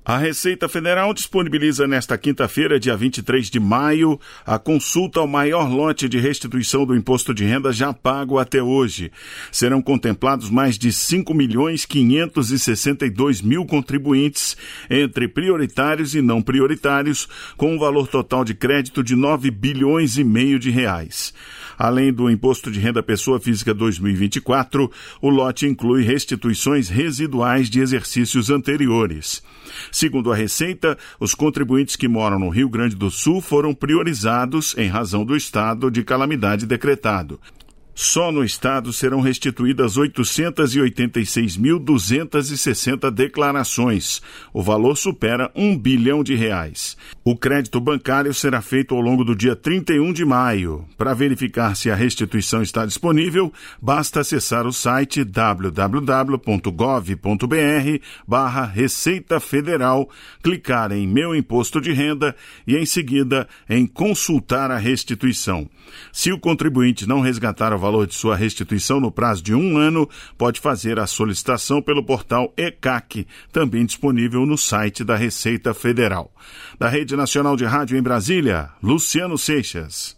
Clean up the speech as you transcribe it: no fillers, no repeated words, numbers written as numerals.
A Receita Federal disponibiliza nesta quinta-feira, dia 23 de maio, a consulta ao maior lote de restituição do imposto de renda já pago até hoje. Serão contemplados mais de 5.562.000 contribuintes, entre prioritários e não prioritários, com um valor total de crédito de 9 bilhões e meio de reais. Além do Imposto de Renda Pessoa Física 2024, o lote inclui restituições residuais de exercícios anteriores. Segundo a Receita, os contribuintes que moram no Rio Grande do Sul foram priorizados em razão do estado de calamidade decretado. Só no estado serão restituídas 886.260 declarações. O valor supera R$1 bilhão. O crédito bancário será feito ao longo do dia 31 de maio. Para verificar se a restituição está disponível, basta acessar o site www.gov.br/Receita Federal, clicar em Meu Imposto de Renda e, em seguida, em Consultar a restituição. Se o contribuinte não resgatar o valor de sua restituição no prazo de 1 ano, pode fazer a solicitação pelo portal ECAC, também disponível no site da Receita Federal. Da Rede Nacional de Rádio em Brasília, Luciano Seixas.